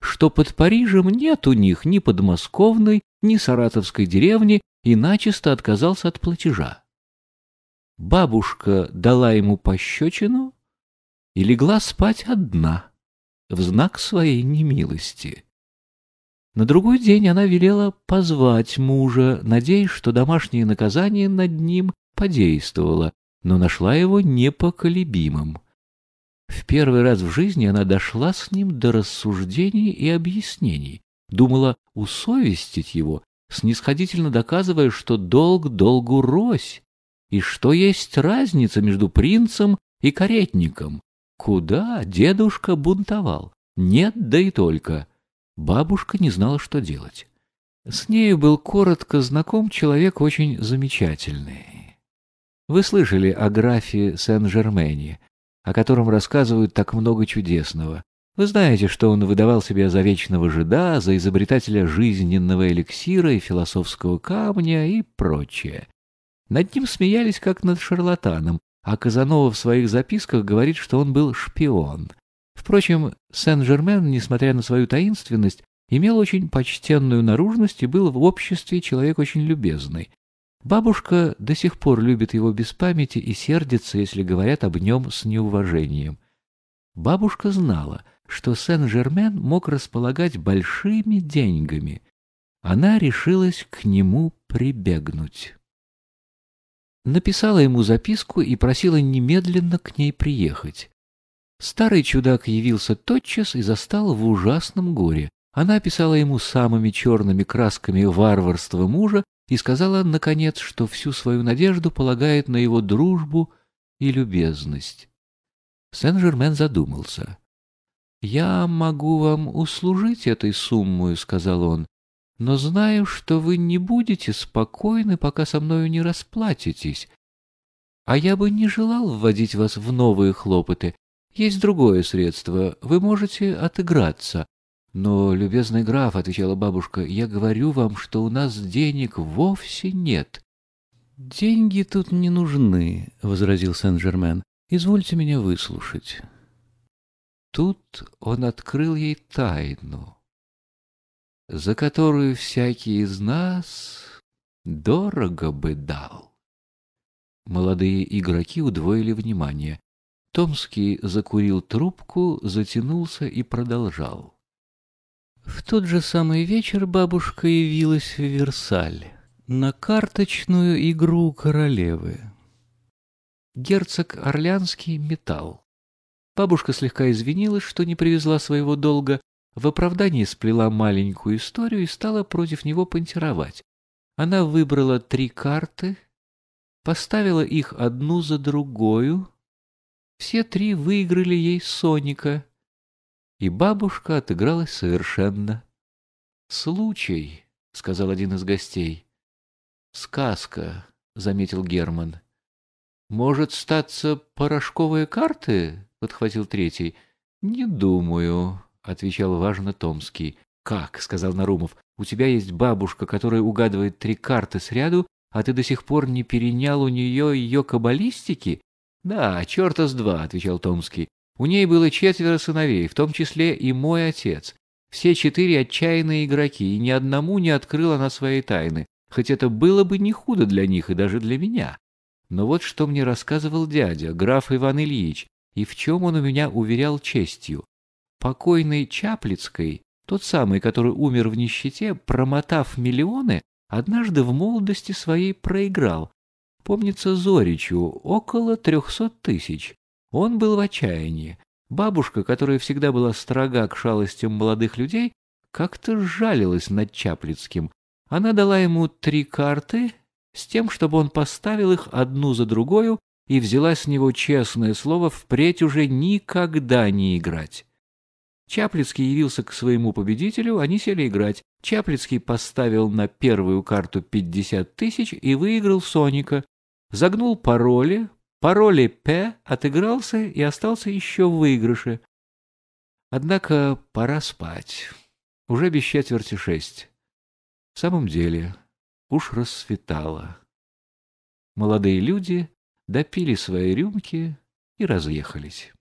что под Парижем нет у них ни подмосковной, ни саратовской деревни, и начисто отказался от платежа. Бабушка дала ему пощечину и легла спать одна в знак своей немилости. На другой день она велела позвать мужа, надеясь, что домашнее наказание над ним подействовало, но нашла его непоколебимым. В первый раз в жизни она дошла с ним до рассуждений и объяснений, думала усовестить его, снисходительно доказывая, что долг долгу рось, и что есть разница между принцем и каретником. Куда дедушка бунтовал? Нет, да и только. Бабушка не знала, что делать. С нею был коротко знаком человек очень замечательный. Вы слышали о графе Сен-Жермене, о котором рассказывают так много чудесного. Вы знаете, что он выдавал себя за вечного жида, за изобретателя жизненного эликсира и философского камня и прочее. Над ним смеялись, как над шарлатаном, а Казанова в своих записках говорит, что он был шпион. Впрочем, Сен-Жермен, несмотря на свою таинственность, имел очень почтенную наружность и был в обществе человек очень любезный. Бабушка до сих пор любит его без памяти и сердится, если говорят об нем с неуважением. Бабушка знала, что Сен-Жермен мог располагать большими деньгами. Она решилась к нему прибегнуть. Написала ему записку и просила немедленно к ней приехать. Старый чудак явился тотчас и застал в ужасном горе. Она описала ему самыми черными красками варварство мужа и сказала, наконец, что всю свою надежду полагает на его дружбу и любезность. Сен-Жермен задумался. «Я могу вам услужить этой суммой, — сказал он, — но знаю, что вы не будете спокойны, пока со мною не расплатитесь. А я бы не желал вводить вас в новые хлопоты. Есть другое средство. Вы можете отыграться. Но, любезный граф, — отвечала бабушка, — я говорю вам, что у нас денег вовсе нет. Деньги тут не нужны, — возразил Сен-Жермен. Извольте меня выслушать. Тут он открыл ей тайну, за которую всякий из нас дорого бы дал. Молодые игроки удвоили внимание. Томский закурил трубку, затянулся и продолжал. В тот же самый вечер бабушка явилась в Версаль на карточную игру королевы. Герцог Орлеанский метал. Бабушка слегка извинилась, что не привезла своего долга, в оправдании сплела маленькую историю и стала против него понтировать. Она выбрала 3 карты, поставила их одну за другою. Все 3 выиграли ей Соника, и бабушка отыгралась совершенно. «Случай», — сказал один из гостей. «Сказка», — заметил Герман. «Может, статься порошковые карты?» — подхватил третий. «Не думаю», — отвечал важно Томский. «Как?» — сказал Нарумов. «У тебя есть бабушка, которая угадывает 3 карты сряду, а ты до сих пор не перенял у нее ее каббалистики?» «Да, черта с два», — отвечал Томский. «У ней было 4 сыновей, в том числе и мой отец. Все 4 отчаянные игроки, и ни одному не открыла она своей тайны, хоть это было бы не худо для них и даже для меня. Но вот что мне рассказывал дядя, граф Иван Ильич, и в чем он у меня уверял честью. Покойный Чаплицкой, тот самый, который умер в нищете, промотав миллионы, однажды в молодости своей проиграл. Помнится Зоричу, около 300 тысяч. Он был в отчаянии. Бабушка, которая всегда была строга к шалостям молодых людей, как-то сжалилась над Чаплицким. Она дала ему 3 карты с тем, чтобы он поставил их одну за другою и взяла с него честное слово впредь уже никогда не играть. Чаплицкий явился к своему победителю, они сели играть. Чаплицкий поставил на первую карту 50 тысяч и выиграл Соника. Загнул пароли П, отыгрался и остался еще в выигрыше. Однако пора спать. Уже без 5:45. В самом деле, уж рассветало. Молодые люди допили свои рюмки и разъехались.